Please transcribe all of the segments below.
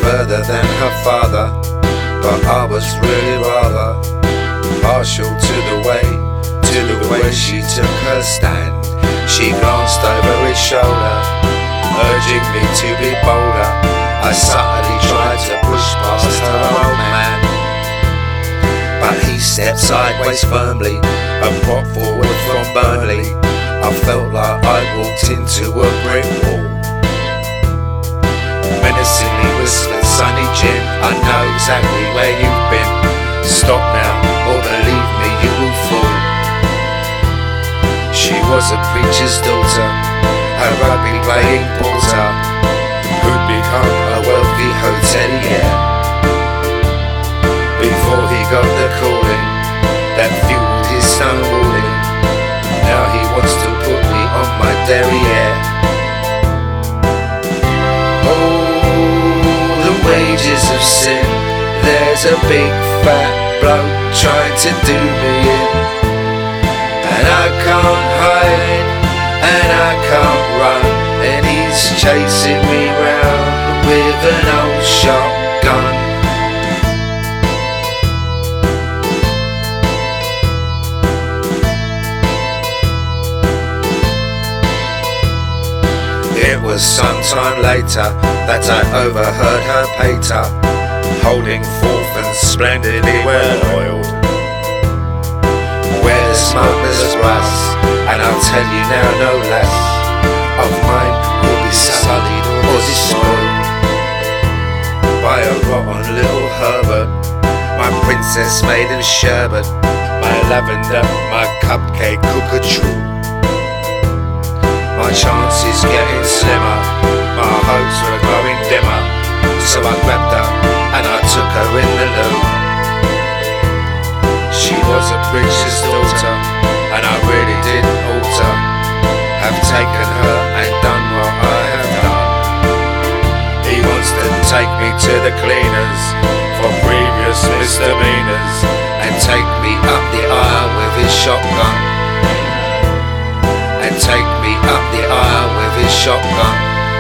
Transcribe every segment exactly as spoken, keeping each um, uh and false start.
further than her father, but I was really rather partial to the way, to the way she took her stand. She glanced over his shoulder, urging me to be bolder. I subtly tried to push past her old man, but he stepped sideways firmly and brought forward from Burnley. I felt like I walked into a brick wall. Menacingly whispered, "Sonny Jim, I know exactly where you've been. Stop now, or believe me, you will fall." She was a preacher's daughter, a rugby playing porter, who'd become a wealthy hotelier before he got the calling that fueled his stonewalling. Now he wants to put me on my derriere. Oh, the wages of sin. There's a big fat bloke trying to do me in, and I can't hide, and I can't run, and he's chasing me round with an old shotgun. It was sometime later that I overheard her pater, holding forth and splendidly well oiled. Where the smuggler's rust, and I'll tell you now no less, of mine will be sullied or despoiled by a rotten little Herbert, my princess maiden sherbet, my lavender, my cupcake cockatoo. My chances getting slimmer, my hopes were growing dimmer, so I grabbed her and I took her in the loo. She was a preacher's daughter, and I really didn't ought to have taken her and done what I have done. He wants to take me to the cleaners for previous misdemeanors, and take me up the aisle with his shotgun, and take me up the aisle with his shotgun.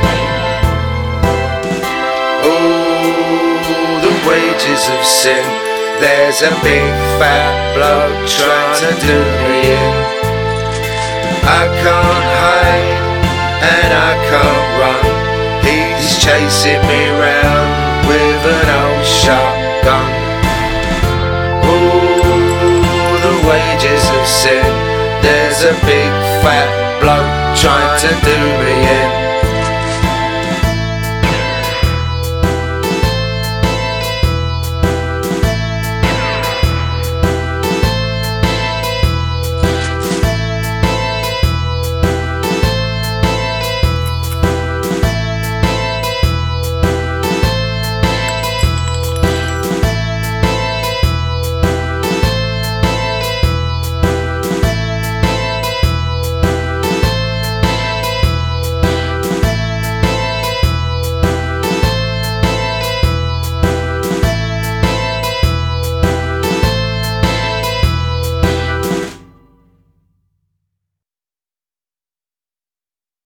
Oh, the wages of sin. There's a big fat bloke trying to do me in. I can't hide, and I can't run. He's chasing me round with an old shotgun. Oh, the wages of sin. There's a big fat bloke trying to do me in.